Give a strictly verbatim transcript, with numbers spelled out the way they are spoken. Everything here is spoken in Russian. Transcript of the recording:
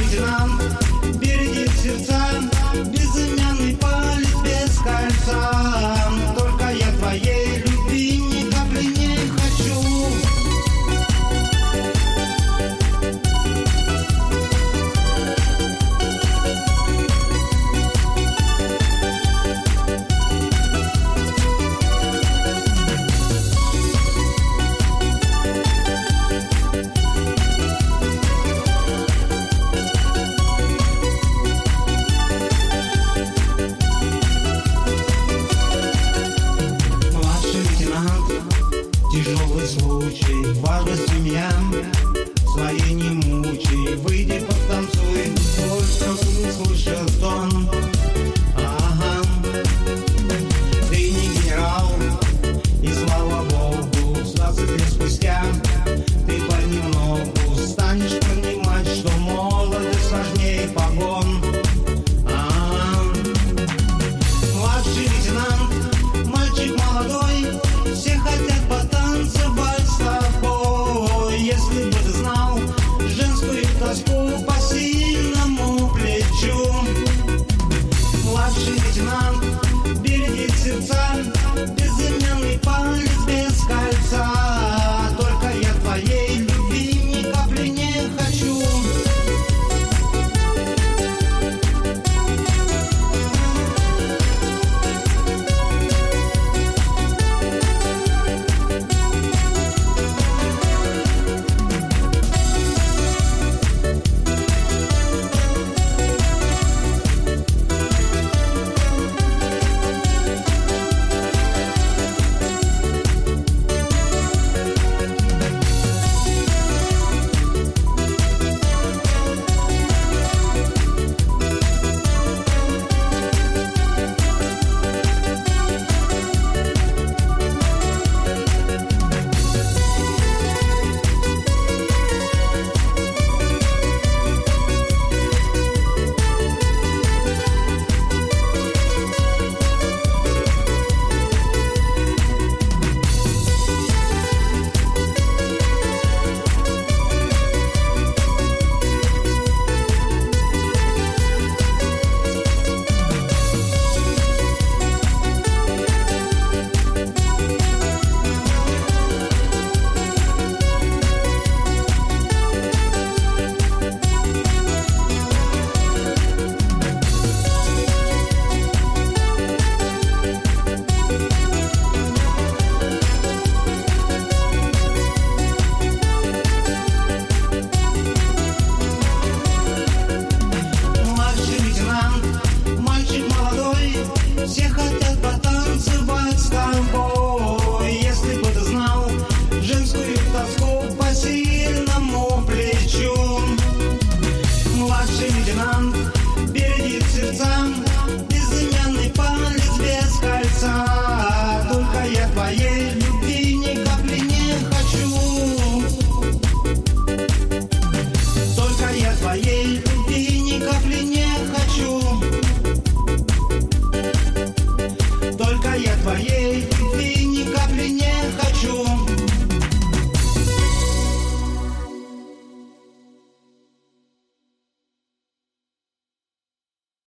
лейтенант бередит сердца, безымянный палец без кольца. Только я твоей любви ни капли не хочу. Тяжелый случай, важностью меня своей не мучай. Выйди, потанцуй, только слышал тон. Ага, ты не генерал, и слава Богу, двадцать лет спустя ты понемногу станешь понимать, что молодость сложнее погон. Ага, младший лейтенант, мальчик молодой, все хотят потанцевать с тобой. Если бы ты знал женскую тоску по сильному плечу. Младший лейтенант бередит сердца, безымянный палец без кольца. Только я твоей любви ни капли не хочу. Все хотят потанцевать с тобой. Если бы ты знал женскую тоску по сильному плечу. Младший лейтенант бередит сердца, безымянный палец без кольца. Только я твоей